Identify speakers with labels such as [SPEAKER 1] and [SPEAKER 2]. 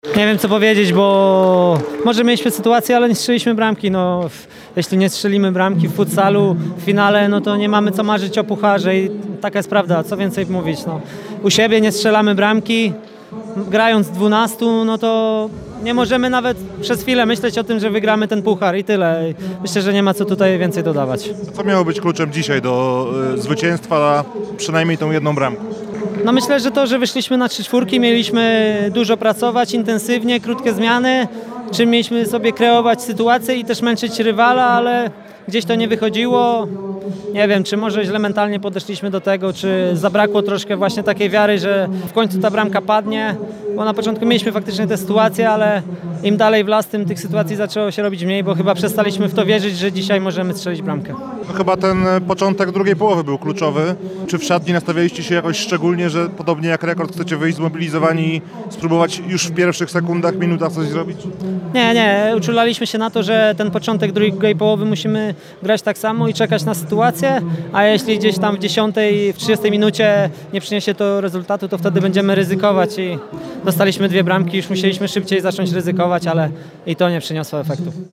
[SPEAKER 1] Nie wiem co powiedzieć, bo może mieliśmy sytuację, ale nie strzeliliśmy bramki. No, jeśli nie strzelimy bramki w futsalu w finale, no to nie mamy co marzyć o pucharze i taka jest prawda, co więcej mówić. No. U siebie nie strzelamy bramki, grając 12, no to nie możemy nawet przez chwilę myśleć o tym, że wygramy ten puchar i tyle. Myślę, że nie ma co tutaj więcej dodawać.
[SPEAKER 2] Co miało być kluczem dzisiaj do zwycięstwa na przynajmniej tą jedną bramkę?
[SPEAKER 1] No myślę, że to, że wyszliśmy na 3-4, mieliśmy dużo pracować, intensywnie, krótkie zmiany, czym mieliśmy sobie kreować sytuację i też męczyć rywala, ale gdzieś to nie wychodziło. Nie wiem, czy może źle mentalnie podeszliśmy do tego, czy zabrakło troszkę właśnie takiej wiary, że w końcu ta bramka padnie, bo na początku mieliśmy faktycznie tę sytuację, ale im dalej w las, tym tych sytuacji zaczęło się robić mniej, bo chyba przestaliśmy w to wierzyć, że dzisiaj możemy strzelić bramkę.
[SPEAKER 2] No chyba ten początek drugiej połowy był kluczowy. Czy w szatni nastawialiście się jakoś szczególnie, że podobnie jak Rekord chcecie wyjść zmobilizowani i spróbować już w pierwszych sekundach, minutach coś zrobić?
[SPEAKER 1] Nie, uczulaliśmy się na to, że ten początek drugiej połowy musimy grać tak samo i czekać na sytuację, a jeśli gdzieś tam w 10, w 30 minucie nie przyniesie to rezultatu, to wtedy będziemy ryzykować i dostaliśmy 2 bramki, już musieliśmy szybciej zacząć ryzykować, ale i to nie przyniosło efektu.